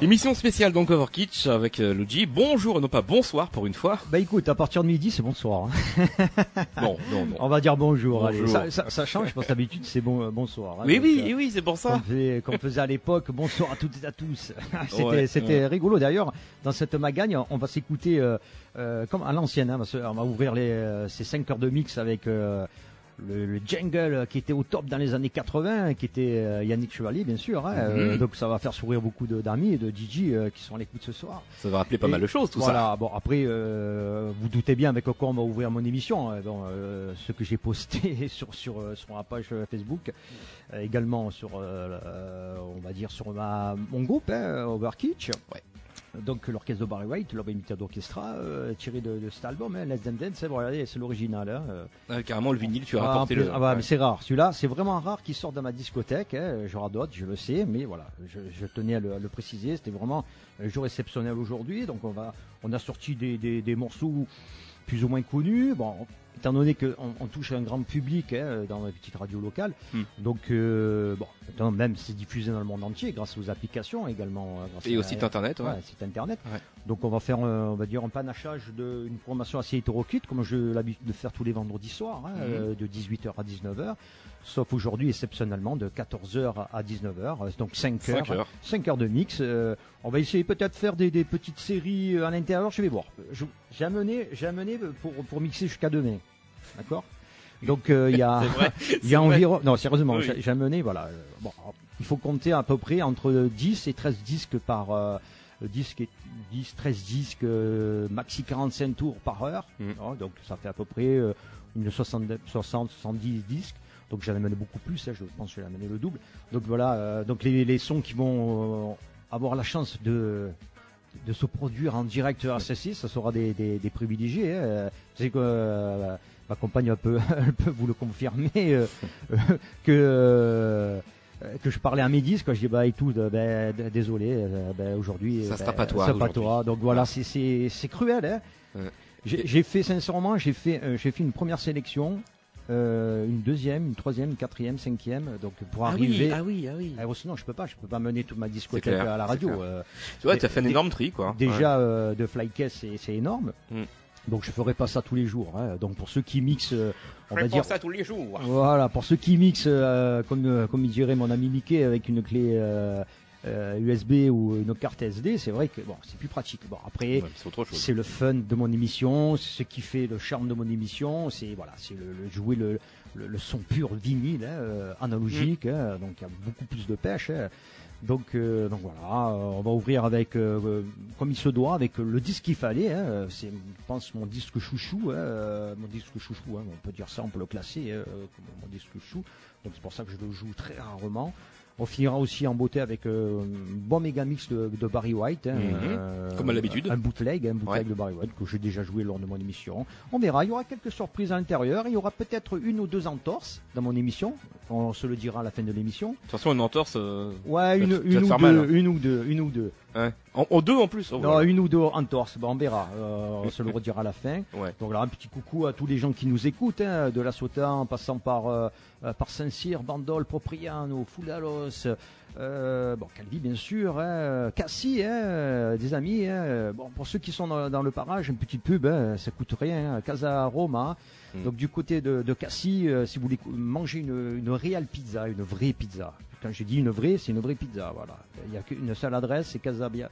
Émission spéciale donc Overkitsch avec Luigi. Bonjour et non pas bonsoir pour une fois. Bah écoute, à partir de midi c'est bonsoir. Hein. Non. On va dire bonjour. Bonjour. Allez. Ça change parce que d'habitude c'est bonsoir. Hein. Oui, Donc, oui, c'est pour ça. Qu'on faisait à l'époque, bonsoir à toutes et à tous. Ouais. C'était rigolo. D'ailleurs, dans cette magagne, on va s'écouter comme à l'ancienne. Hein, parce qu'on va ouvrir ces 5 heures de mix avec le jungle qui était au top dans les années 80, qui était Yannick Chevalier bien sûr. Hein, donc ça va faire sourire beaucoup d'amis et de DJ qui sont à l'écoute ce soir. Ça va rappeler pas mal de choses tout voilà, ça. Bon après vous doutez bien avec quoi on va ouvrir mon émission. Ce que j'ai posté sur ma page Facebook, également sur on va dire sur mon groupe Overkitsch. Ouais. Donc l'orchestre de Barry White, leur imitateur d'orchestra, tiré de cet album, Let's Dance Dance, regardez, c'est l'original. Carrément le vinyle, tu as rapporté le. Mais c'est rare. Celui-là, c'est vraiment rare qu'il sorte dans ma discothèque. J'en ai d'autres, je le sais, mais voilà, je tenais à le préciser. C'était vraiment un jour exceptionnel aujourd'hui. Donc on a sorti des morceaux plus ou moins connus. Bon, étant donné qu'on touche un grand public dans la petite radio locale, donc maintenant même c'est diffusé dans le monde entier grâce aux applications également. Et au site internet, ouais. Site internet. Ouais. Donc on va faire, on va dire un panachage d'une programmation assez hétéroclite, comme j'ai l'habitude de faire tous les vendredis soirs, de 18h à 19h. Sauf aujourd'hui, exceptionnellement, de 14h à 19h, donc 5 heures de mix. On va essayer peut-être de faire des petites séries à l'intérieur, je vais voir. J'ai amené pour mixer jusqu'à demain, d'accord. Donc il y a environ, non sérieusement, oui. J'ai amené, voilà. Bon, il faut compter à peu près entre 10 et 13 disques par 10, 13 disques, maxi 45 tours par heure. Donc ça fait à peu près une 70 disques. Donc j'en ai amené beaucoup plus, je pense que j'ai amené le double. Donc voilà, donc les sons qui vont avoir la chance de se produire en direct à RCC, ça sera des privilégiés. Tu sais que ma compagne peut vous le confirmer que je parlais à mes disques, je dis et tout, désolé, aujourd'hui ça sera pas toi. Donc voilà, c'est cruel. Hein. Ouais. J'ai fait une première sélection. Une deuxième, une troisième, une quatrième, cinquième, donc pour arriver. Ah oui. Sinon je peux pas mener toute ma discothèque à la radio. Tu vois, tu as fait un énorme tri, quoi. Déjà de Flycast, c'est énorme. Donc je ferai pas ça tous les jours. Hein. Donc pour ceux qui mixent, on va dire ça tous les jours. Voilà, pour ceux qui mixent, comme il dirait mon ami Mickey, avec une clé USB ou une carte SD, c'est vrai que c'est plus pratique. Bon après, c'est le fun de mon émission, c'est ce qui fait le charme de mon émission, c'est le jouer le son pur vinyle, analogique, donc il y a beaucoup plus de pêche. Donc voilà, on va ouvrir avec comme il se doit, avec le disque qu'il fallait. C'est, je pense, mon disque chouchou. On peut dire ça, on peut le classer comme mon disque chouchou. Donc c'est pour ça que je le joue très rarement. On finira aussi en beauté avec un bon méga mix de Barry White. Comme à l'habitude. Un bootleg de Barry White que j'ai déjà joué lors de mon émission. On verra, il y aura quelques surprises à l'intérieur. Il y aura peut-être une ou deux entorses dans mon émission. On se le dira à la fin de l'émission. De toute façon, une entorse. Ouais, une ou deux. Ouais. En deux en plus. Non, une ou deux entorses. On verra. On se le redira à la fin. Ouais. Donc là, un petit coucou à tous les gens qui nous écoutent, de La Ciotat, en passant par Saint-Cyr, Bandol, Propriano, Foudalos, Calvi bien sûr, Cassis, des amis. Pour ceux qui sont dans le parage, une petite pub, ça coûte rien. Casa Roma. Donc du côté de Cassis, si vous voulez manger une réelle pizza, une vraie pizza. Quand je dis une vraie, c'est une vraie pizza. Voilà. Il n'y a qu'une seule adresse, c'est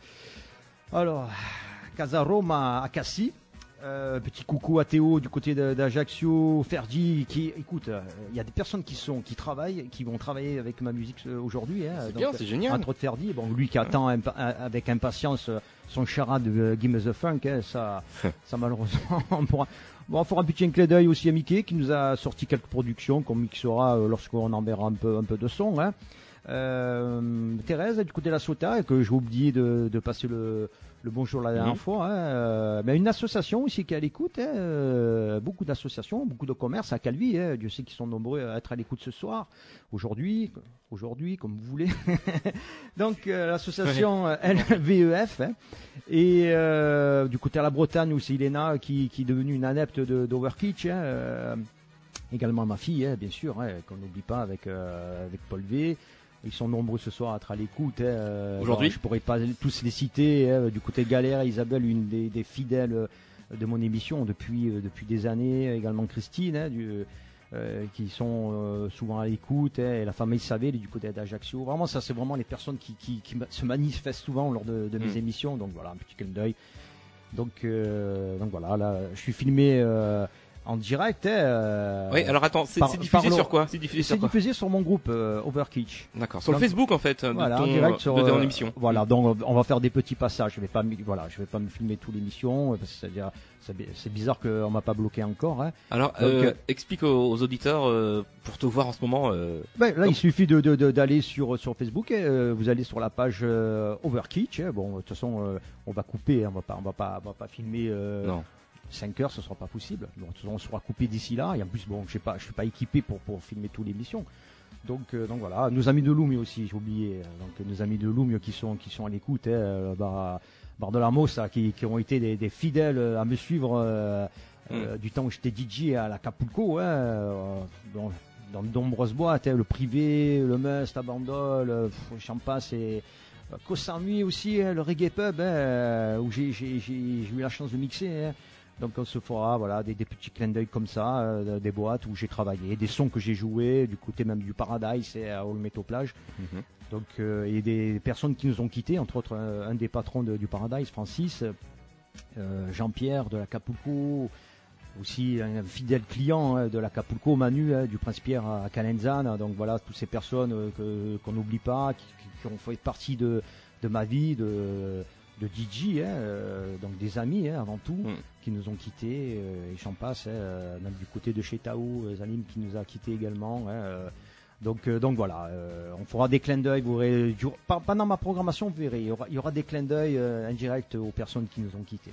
Casa Roma à Cassis. Petit coucou à Théo du côté d'Ajaccio, Ferdi, écoute, il y a des personnes qui vont travailler avec ma musique aujourd'hui. C'est bien, c'est génial. Entre Ferdi, lui qui attend avec impatience son charade de Gimme the Funk, ça malheureusement on fera un petit clin d'œil aussi à Mickey qui nous a sorti quelques productions qu'on mixera lorsqu'on enverra un peu de son. Thérèse du côté de La Ciotat, que j'ai oublié de passer le bonjour la dernière fois. Mais une association aussi qui est à l'écoute, beaucoup d'associations, beaucoup de commerces à Calvi. Dieu sait qu'ils sont nombreux à être à l'écoute ce soir, aujourd'hui comme vous voulez. Donc l'association LVEF, et du côté à la Bretagne où c'est Iléna qui est devenue une adepte d'Overkitsch. Également ma fille, bien sûr, qu'on n'oublie pas avec Paul V. Ils sont nombreux ce soir à être à l'écoute. Aujourd'hui, je pourrais pas tous les citer. Du côté de Galère, Isabelle, une des fidèles de mon émission depuis des années. Également Christine, qui sont souvent à l'écoute. Et la famille Savé, du côté d'Ajaccio. Vraiment, ça, c'est vraiment les personnes qui se manifestent souvent lors de mes émissions. Donc voilà, un petit clin d'œil. Donc voilà, là, je suis filmé en direct. Oui, alors attends, c'est diffusé sur quoi? C'est diffusé sur mon groupe Overkitch. D'accord, sur le Facebook en fait, voilà, en direct sur de ton émission. Voilà, donc on va faire des petits passages. Je vais pas me filmer toute l'émission, c'est-à-dire c'est bizarre qu'on m'a pas bloqué encore. Hein. Alors, explique aux auditeurs pour te voir en ce moment. Là, il suffit d'aller sur Facebook. Vous allez sur la page Overkitch. Bon, de toute façon, on va couper. On va pas filmer. Non. 5 heures, ce sera pas possible. Donc, on sera coupé d'ici là. Et en plus, bon, je suis pas équipé pour filmer toute l'émission. Donc voilà. Nos amis de Loumio aussi, j'ai oublié. Donc nos amis de Loumio qui sont à l'écoute, Bar de la Mossa, qui ont été des fidèles à me suivre du temps où j'étais DJ à l'Acapulco, dans de nombreuses boîtes, le Privé, le Must, à Bandol, Champas et Koh Samui aussi, le Reggae Pub, où j'ai eu la chance de mixer. Donc on se fera voilà des petits clins d'œil comme ça, des boîtes où j'ai travaillé, des sons que j'ai joués, du côté même du Paradise et à Olmeto Plage. Donc il y a des personnes qui nous ont quittés, entre autres un des patrons du Paradise, Francis, Jean-Pierre de l'Acapulco, aussi un fidèle client de l'Acapulco, Manu du Prince-Pierre à Calenzane. Donc voilà, toutes ces personnes qu'on n'oublie pas, qui ont fait partie de ma vie, de DJ, donc des amis avant tout, qui nous ont quittés, et j'en passe, même du côté de chez Tao, Zalim qui nous a quittés également. Donc voilà, on fera des clins d'œil, vous verrez, pendant ma programmation, vous verrez, il y aura des clins d'œil indirects aux personnes qui nous ont quittés.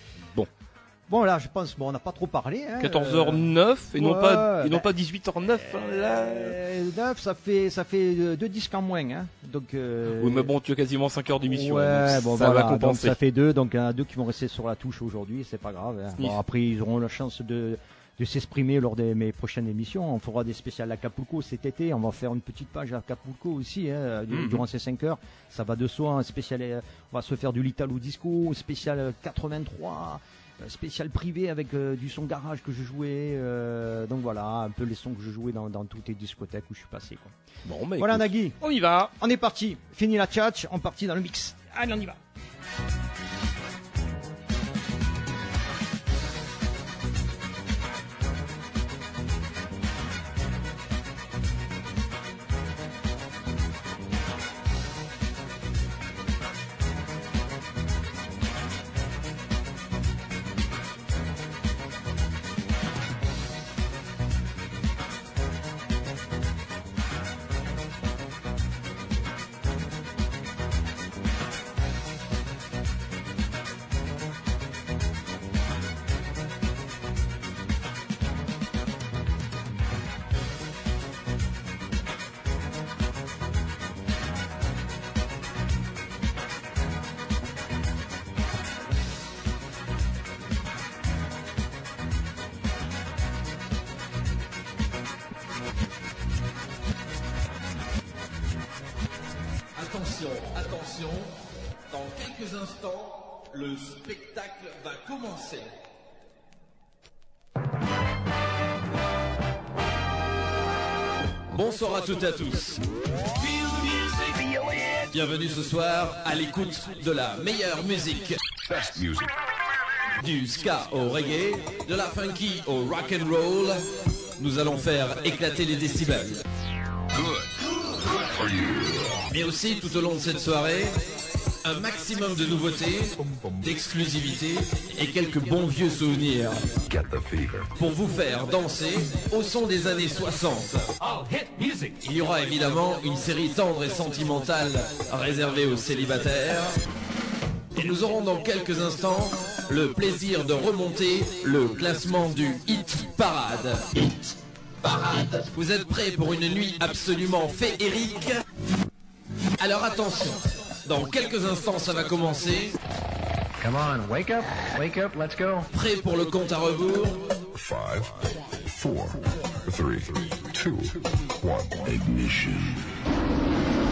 Bon là, je pense, on n'a pas trop parlé. 14h09 et non pas 18h09. Là. 9, ça fait 2 disques en moins. Donc, oui, mais bon, tu as quasiment 5 heures d'émission. Ouais, donc ça va compenser. Donc ça fait 2, donc il y en a 2 qui vont rester sur la touche aujourd'hui, c'est pas grave. Bon, après, ils auront la chance de s'exprimer lors de mes prochaines émissions. On fera des spéciales à Acapulco cet été. On va faire une petite page à Acapulco aussi durant ces 5 heures. Ça va de soi. Un spécial, on va se faire du l'Italo Disco, spécial 83. Spécial privé avec du son garage que je jouais, donc voilà, un peu les sons que je jouais dans toutes les discothèques où je suis passé, quoi. Bon, bah, voilà, écoute, Nagui, on y va, on est parti, fini la tchatch, on est parti dans le mix, allez on y va. Attention, dans quelques instants, le spectacle va commencer. Bonsoir à toutes et à tous. Bienvenue ce soir à l'écoute de la meilleure musique. Du ska au reggae, de la funky au rock and roll. Nous allons faire éclater les décibels. Mais aussi, tout au long de cette soirée, un maximum de nouveautés, d'exclusivité et quelques bons vieux souvenirs pour vous faire danser au son des années 60. Il y aura évidemment une série tendre et sentimentale réservée aux célibataires. Et nous aurons dans quelques instants le plaisir de remonter le classement du Hit Parade. Vous êtes prêts pour une nuit absolument féerique? Alors attention, dans quelques instants ça va commencer. Come on, wake up, let's go. Prêt pour le compte à rebours? 5, 4, 3, 2, 1, ignition.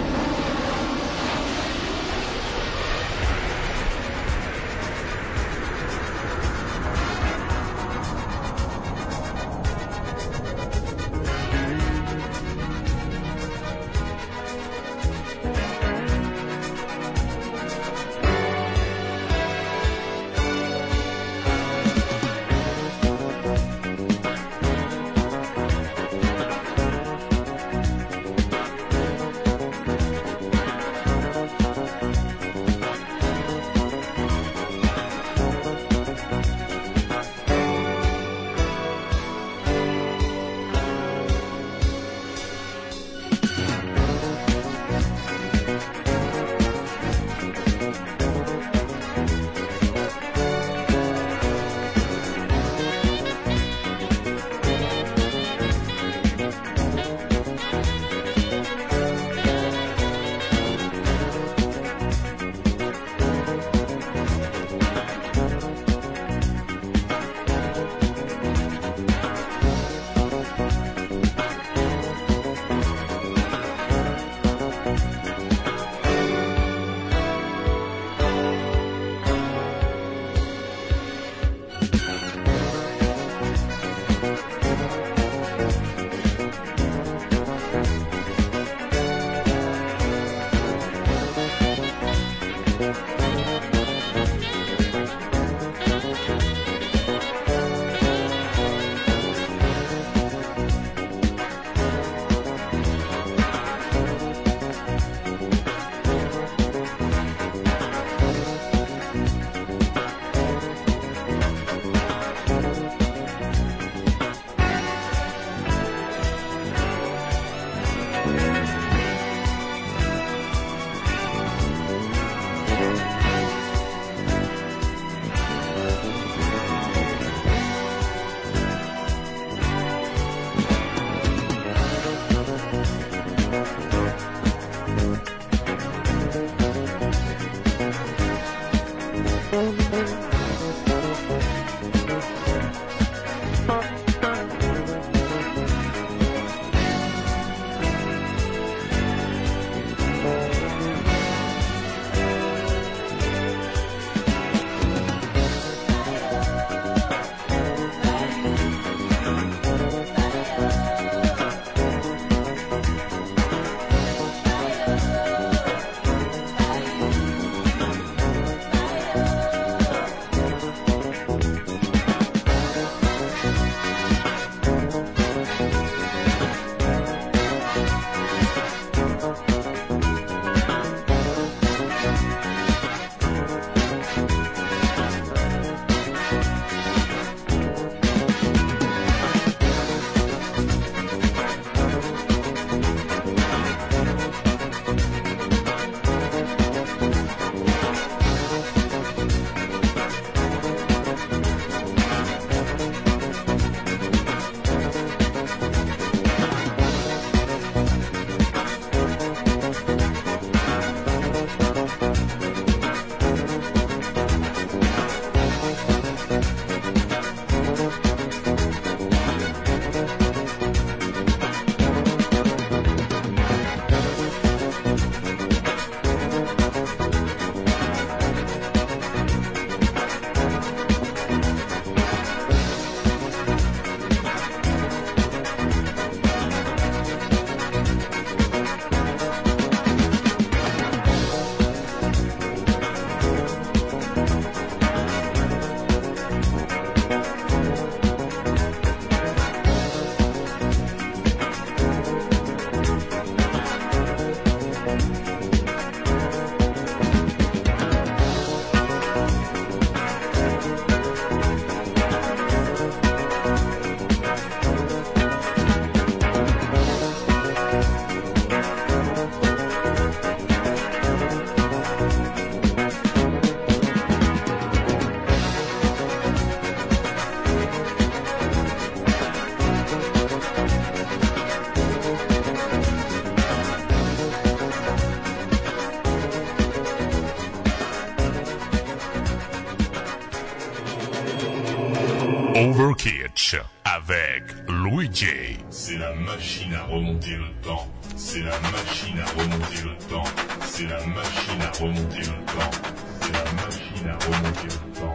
Overkitsch avec Luigi. C'est la machine à remonter le temps. C'est la machine à remonter le temps. C'est la machine à remonter le temps. C'est la machine à remonter le temps.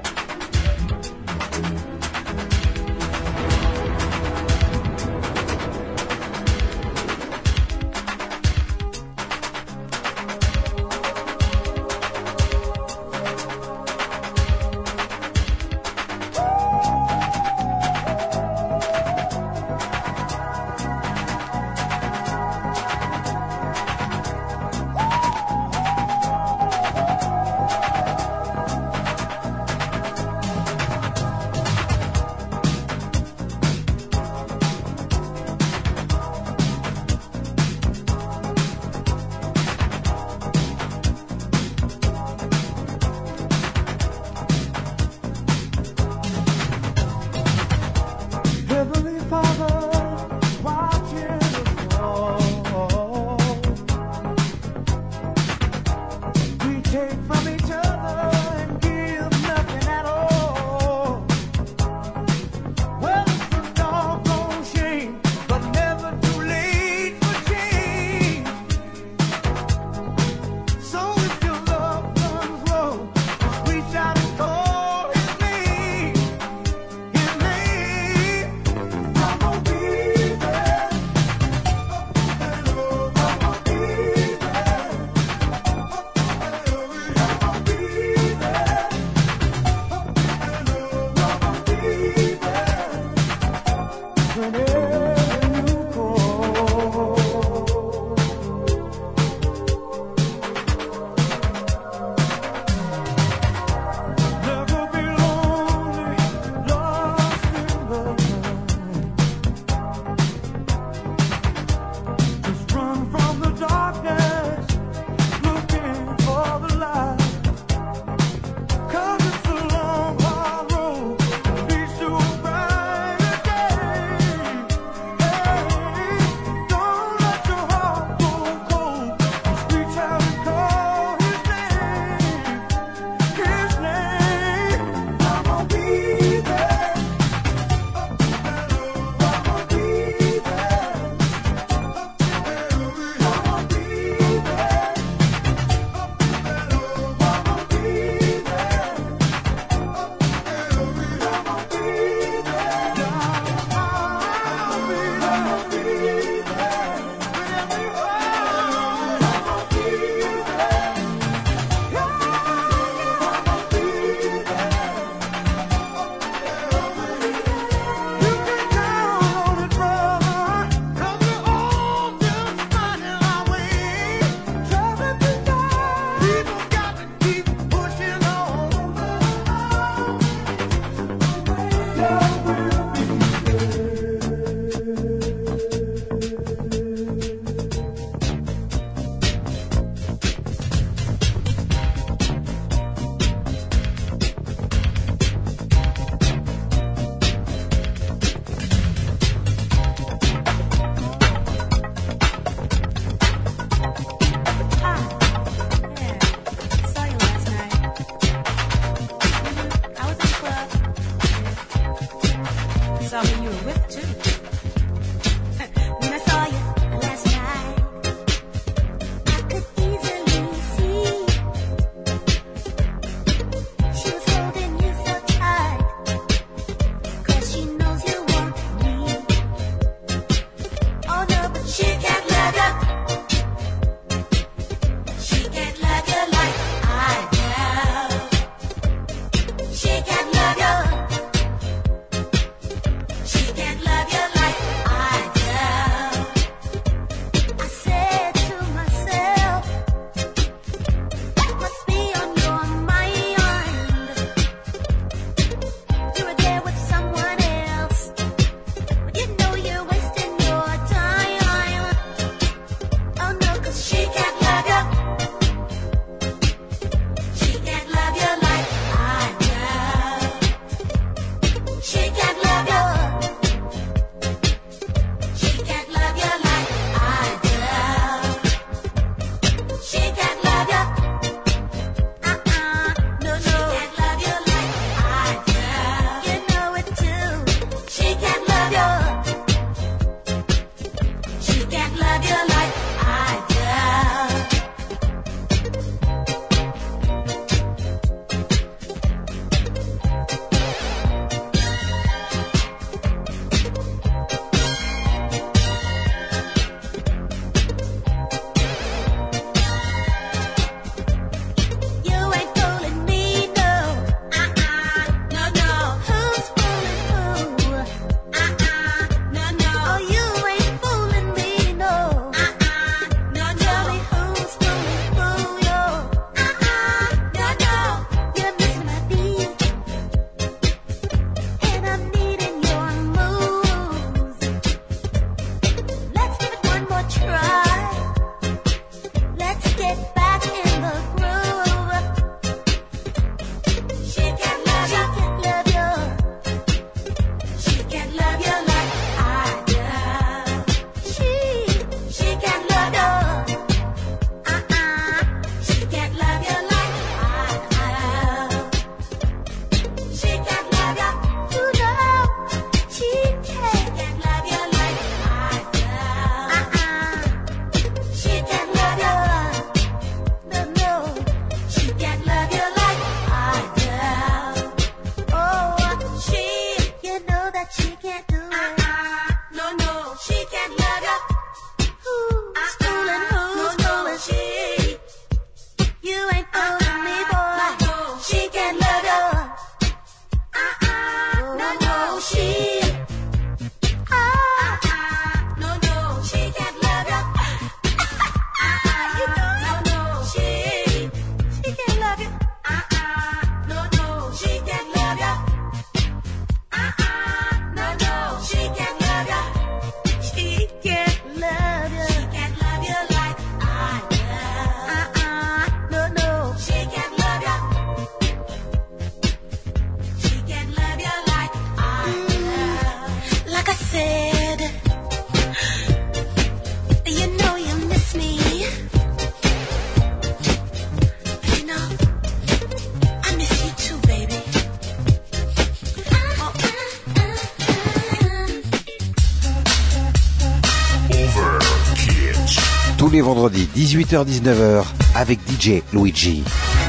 les vendredis 18h-19h avec DJ Luigi.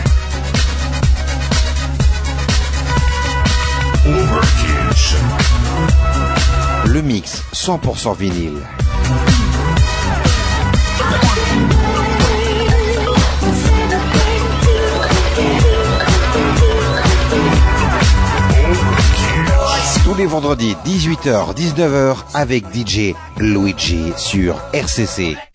Overkill. Le mix 100% vinyle. Tous les vendredis 18h-19h avec DJ Luigi sur RCC